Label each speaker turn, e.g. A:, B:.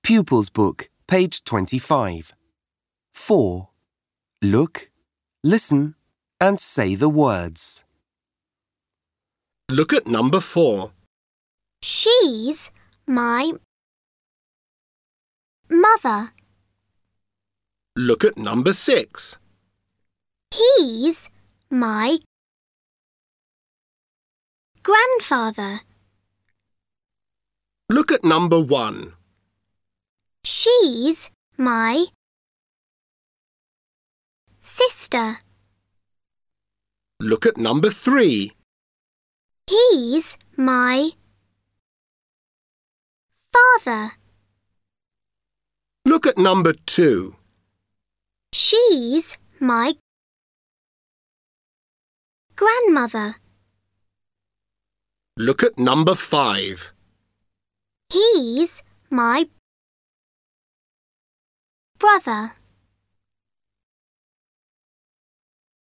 A: Pupils Book, page 25. 4. Look, listen and say the words.
B: Look at number 4.
C: She's my mother.
B: Look at number 6.
C: He's my grandfather.
B: Look at number 1.
C: She's my sister.
B: Look at number 3.
C: He's my father.
B: Look at number 2.
C: She's my grandmother.
B: Look at number 5.
C: He's my brother.